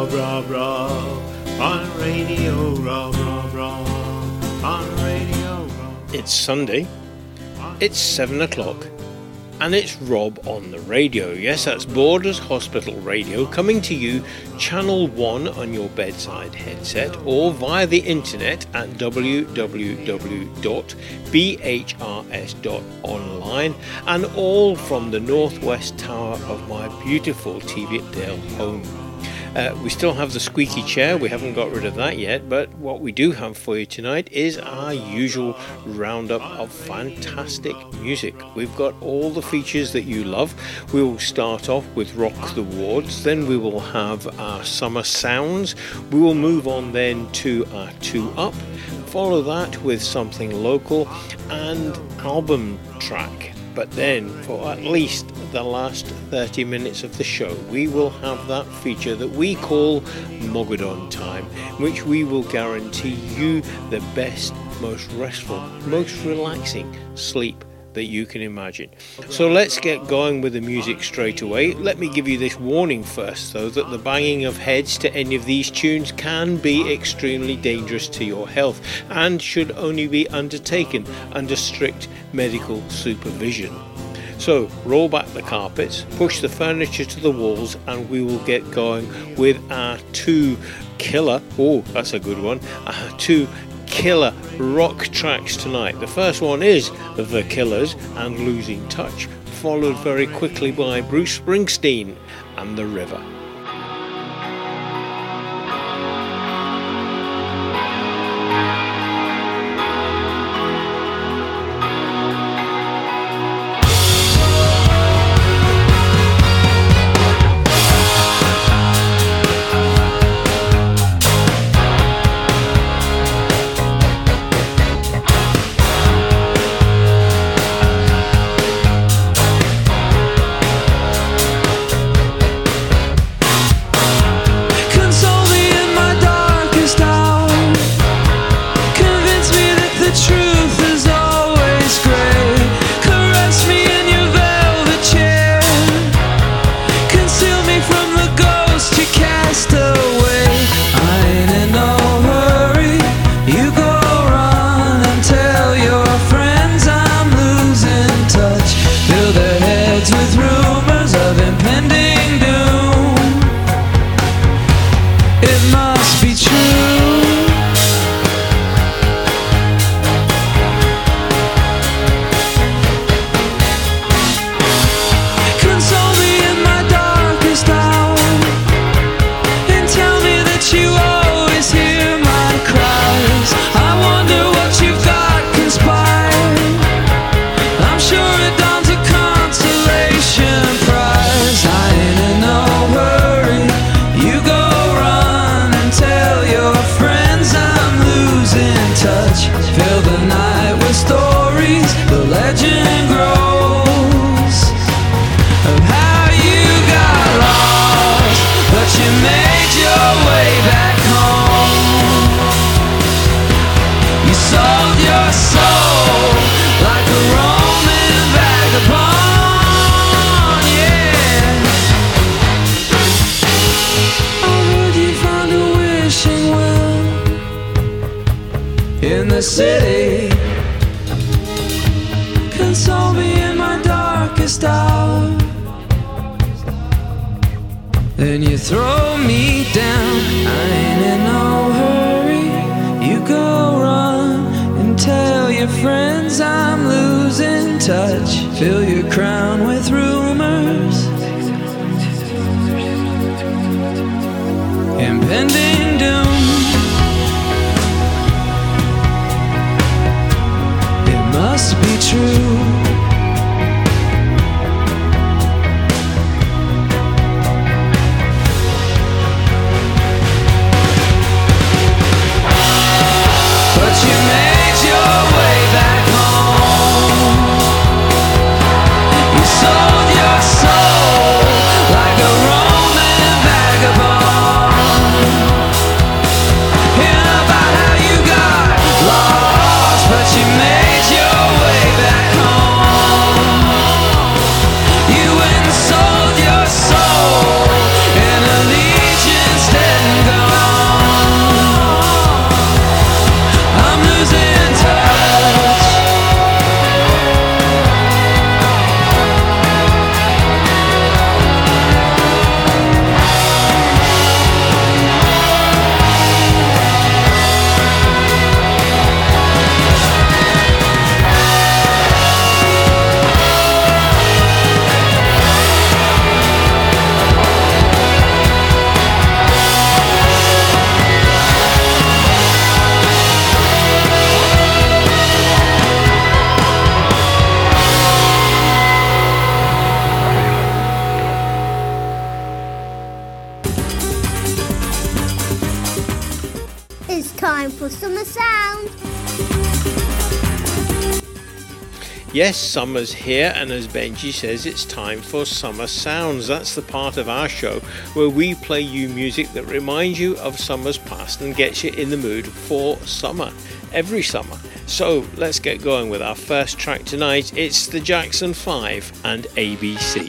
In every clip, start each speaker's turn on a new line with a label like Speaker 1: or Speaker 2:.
Speaker 1: rah, rah, rah. On radio, rah, rah, rah. On radio, rah. It's Sunday, it's 7 o'clock, and it's Rob on the radio. Yes, that's Borders Hospital Radio, coming to you Channel 1 on your bedside headset or via the internet at www.bhrs.online, and all from the northwest tower of my beautiful Teviotdale home. We still have the squeaky chair, we haven't got rid of that yet, but what we do have for you tonight is our usual roundup of fantastic music. We've got all the features that you love. We will start off with Rock the Wards, then we will have our Summer Sounds, we will move on then to our 2 Up, follow that with something local and album track. But then, for at least the last 30 minutes of the show, we will have that feature that we call Mogadon Time, which we will guarantee you the best, most restful, most relaxing sleep that you can imagine. So let's get going with the music straight away. Let me give you this warning first, though, that the banging of heads to any of these tunes can be extremely dangerous to your health and should only be undertaken under strict medical supervision. So roll back the carpets, push the furniture to the walls, and we will get going with our 2 killer, oh that's a good one, our 2 killer rock tracks tonight. The first one is The Killers and Losing Touch, followed very quickly by Bruce Springsteen and The River.
Speaker 2: Like a Roman vagabond. It's time for Summer Sound.
Speaker 1: Yes, summer's here, and as Benji says, it's time for Summer Sounds. That's the part of our show where we play you music that reminds you of summer's past and gets you in the mood for summer, every summer. So let's get going with our first track tonight. It's the Jackson 5 and ABC.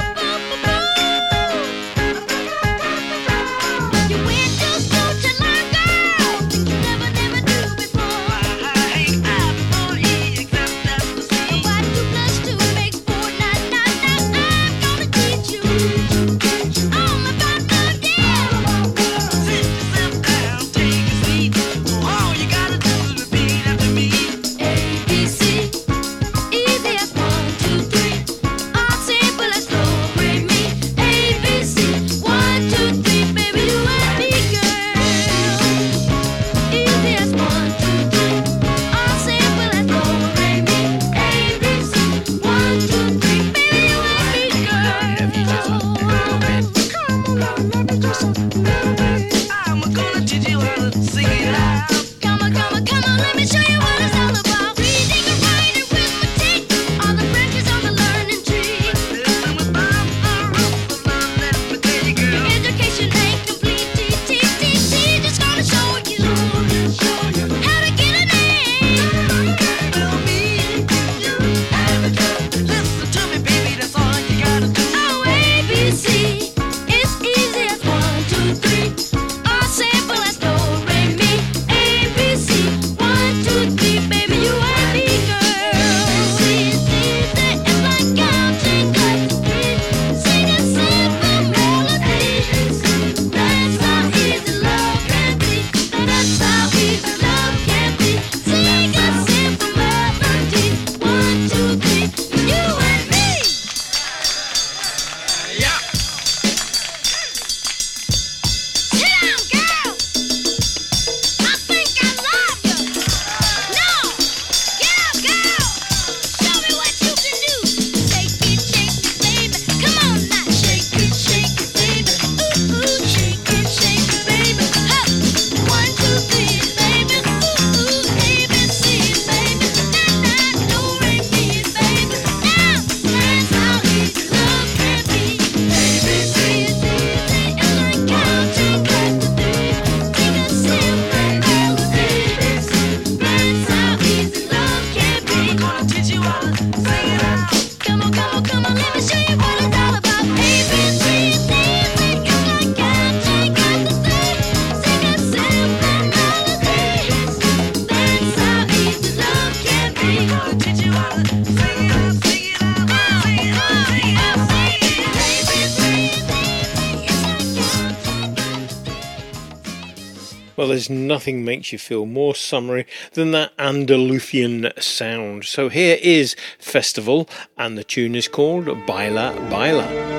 Speaker 1: Well, there's nothing makes you feel more summery than that Andalusian sound. So here is Festival, and the tune is called Baila Baila.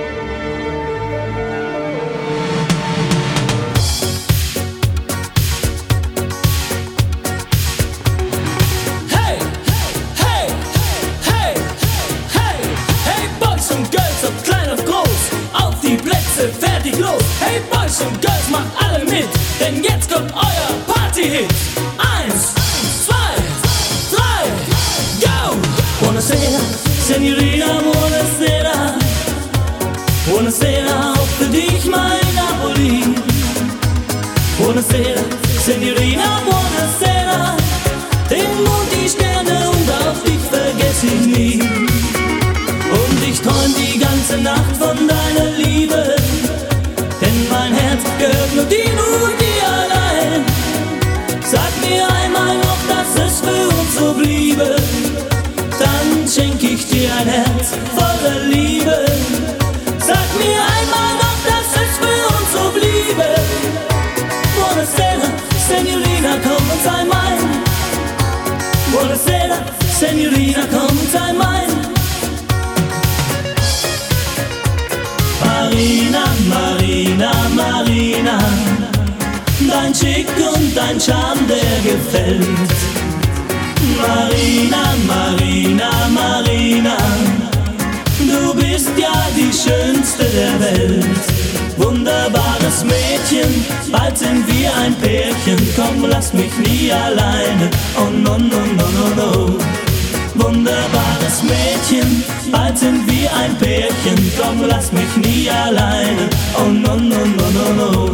Speaker 3: Fertig los, hey Boys und Girls, macht alle mit, denn jetzt kommt euer Party-Hit. 1, 2, 3, go! Buonasera, Signorina, buonasera. Buonasera, auch für dich, mein Napoli. Buonasera, Signorina, buonasera. Den Mond, die Sterne und auch dich vergess ich nie. Und ich träum die ganze Nacht von deiner Liebe, denn mein Herz gehört nur dir allein. Sag mir einmal noch, dass es für uns so bliebe, dann schenk ich dir ein Herz voller Liebe. Sag mir einmal noch, dass es für uns so bliebe. Buonasera, Signorina, komm und sei mein. Buonasera, Signorina, komm und sei mein. Marina, Marina, Marina, dein Schick und dein Charme, der gefällt. Marina, Marina, Marina, du bist ja die Schönste der Welt. Wunderbares Mädchen, bald sind wir ein Pärchen. Komm, lass mich nie alleine. Oh no, no, no, no, no. Wunderbares Mädchen, bald sind wir ein Pärchen. Komm, lass mich nie alleine. Oh no, no, no, no, no.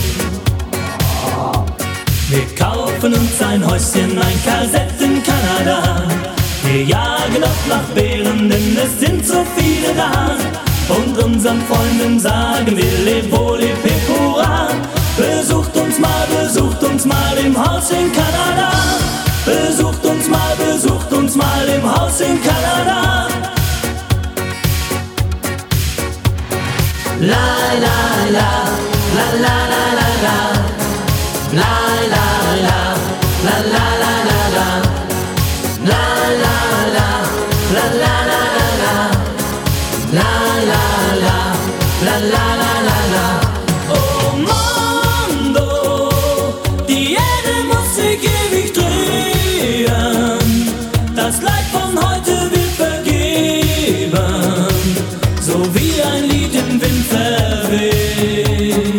Speaker 3: Wir kaufen uns ein Häuschen, ein Kalsett in Kanada. Wir jagen oft nach Bären, denn es sind so viele da. Und unseren Freunden sagen wir Levo, le pepura. Besucht uns mal im Haus in Kanada. Besucht uns mal im Haus in Kanada. La la la, la la la la la. La la la, la la la la la. La la la, la la la la la. La la la, la la la la la. Oh Mondo, die Erde muss sich ewig drehen. Das Leid von heute wird vergeben, so wie ein Lied im Wind verweht.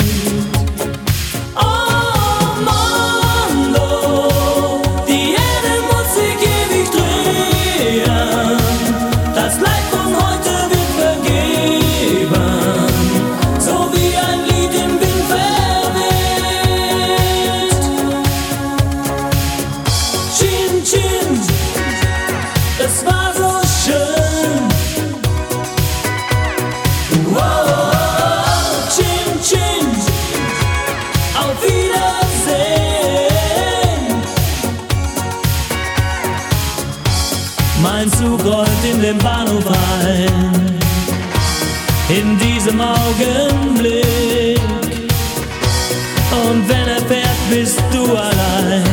Speaker 3: Mein Zug rollt in den Bahnhof ein, in diesem Augenblick. Und wenn er fährt, bist du allein.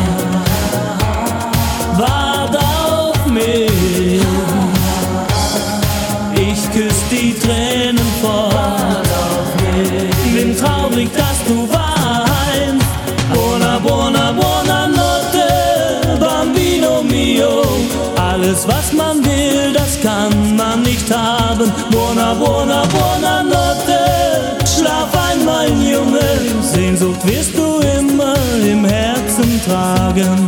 Speaker 3: Wart auf mich, ich küss die Tränen fort. Bin traurig, dass du weinst. Buona, buona, buona notte, bambino mio. Alles, was man will, das kann man nicht haben. Buona, buona, buona notte. Schlaf ein, mein Junge. Sehnsucht wirst du immer im Herzen tragen.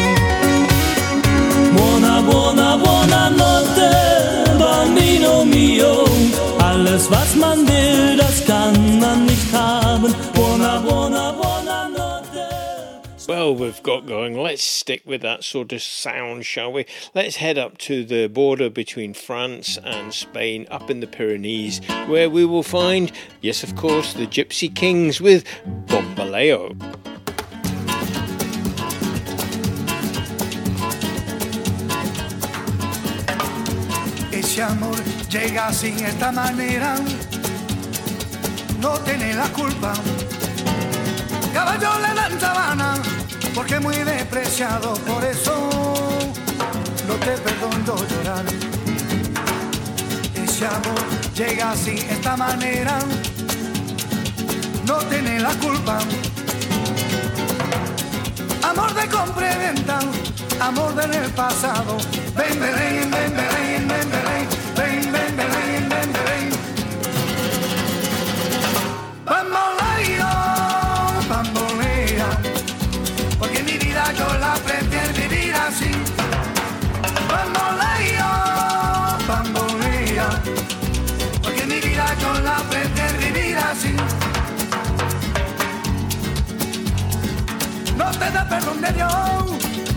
Speaker 3: Buona, buona, buona notte, bambino mio. Alles, was man will, das kann man nicht haben. Buona, buona, buona notte.
Speaker 1: Well, we've got going. Let's stick with that sort of sound, shall we? Let's head up to the border between France and Spain, up in the Pyrenees, where we will find, yes, of course, the Gypsy Kings with Bombaleo.
Speaker 4: Ese amor llega sin esta manera, no tiene la culpa. Caballo le dan sabana, porque muy despreciado, por eso no te perdono llorar. Ese amor llega así, esta manera, no tiene la culpa. Amor de compra y venta, amor del pasado. Ven, ven, ven, ven, ven, ven, ven, ven, ven, ven, ven, ven. Bambolea, porque mi vida yo la prefiero vivir así. Bambolea, porque mi vida yo la prefiero vivir así. No te da perdón de Dios.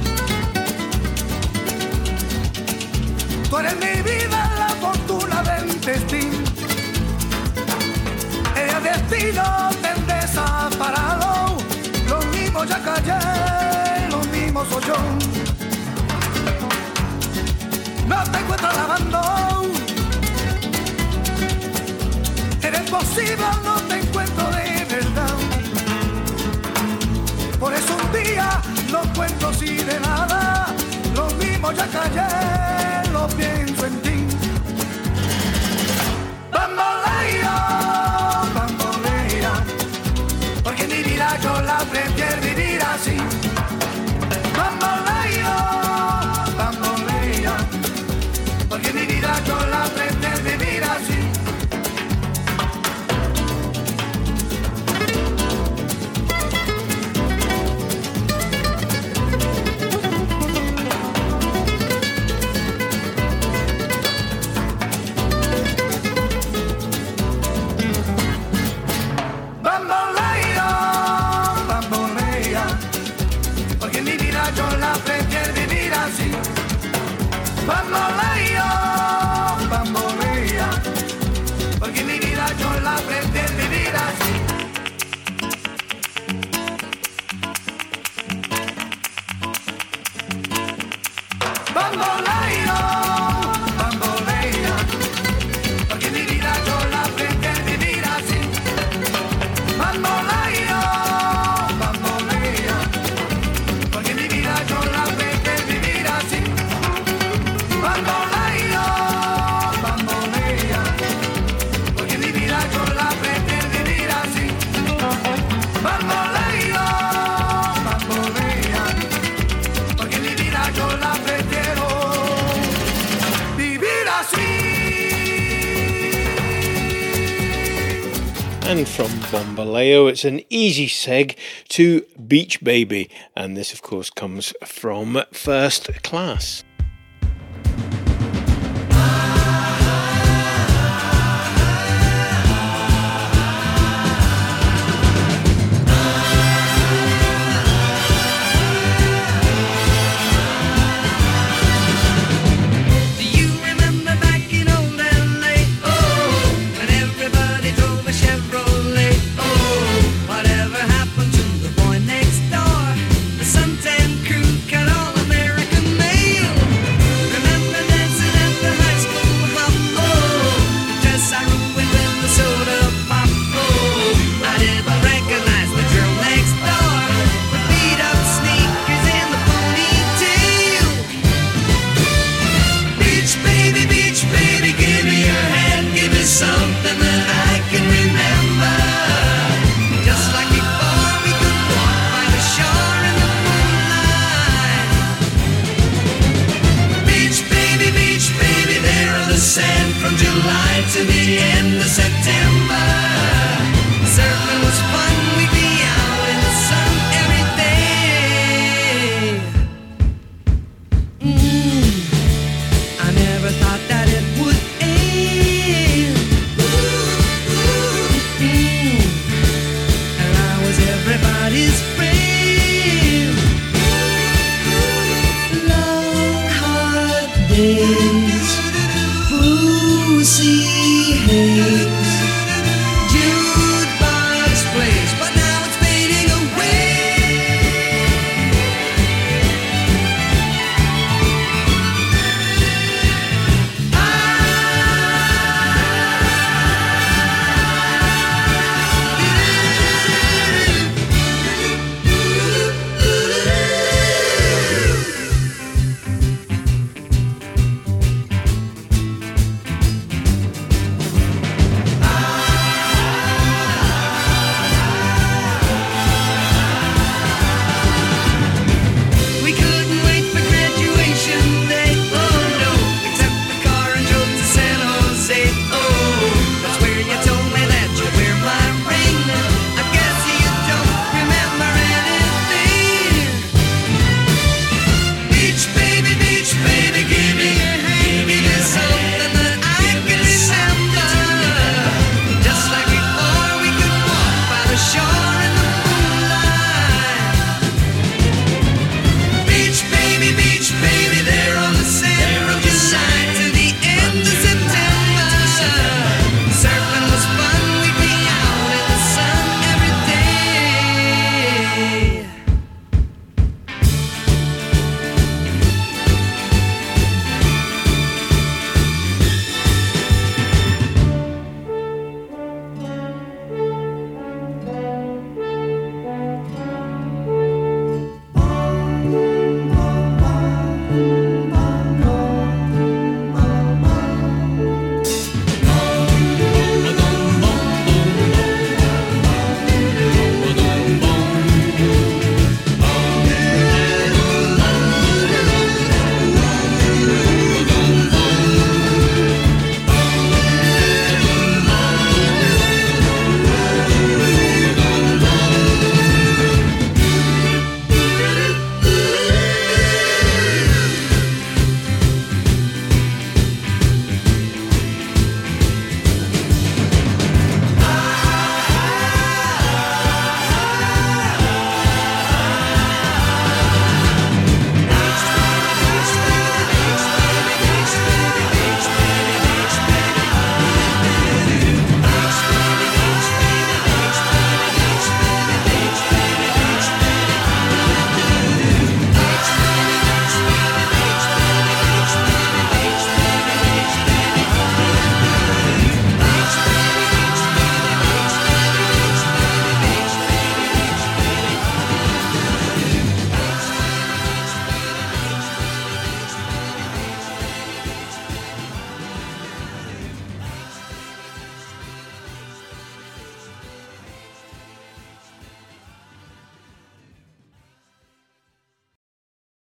Speaker 4: Tú eres mi vida, la fortuna del destino. El destino te desaparado. Lo mismo ya callé, lo mismo soy yo. No te encuentro lavando. Eres posible, no te encuentro de verdad. Por eso un día no cuento así de nada. Lo mismo ya callé, lo pienso en ti. Bambolea, bambolea, porque mi vida yo la prefiero vivir así. Bambolea, bambolea, porque mi vida yo la prefiero vivir así. bamboleo, bambolea, porque mi vida yo la aprendí a vivir así. Bamboleo, bambolea, porque mi vida yo la aprendí a vivir así. Bamboleo, bambolea, porque mi vida yo la aprendí a vivir así. Bamboleo, bambolea, porque mi vida yo la prefiero vivir así.
Speaker 1: And from Bombaleo, it's an easy seg to Beach Baby. And this, of course, comes from First Class.
Speaker 5: Do you remember back in old LA? Oh, when everybody drove a Chevrolet. Oh, whatever happened to the boy next door? The suntan crew cut all American mail. Remember dancing at the high school hop? Oh, dress I ruined with the soda pop. Oh, I didn't recognize the girl next door with beat up sneakers and the ponytail. Beach baby, give me your hand, give me something that I can remember. Just like before, we could walk by the shore in the moonlight. Beach baby, there on the sand from July to the end of September. Surfing was fun, we'd be out in the sun every day. I never thought that it would end. And I was everybody's friend.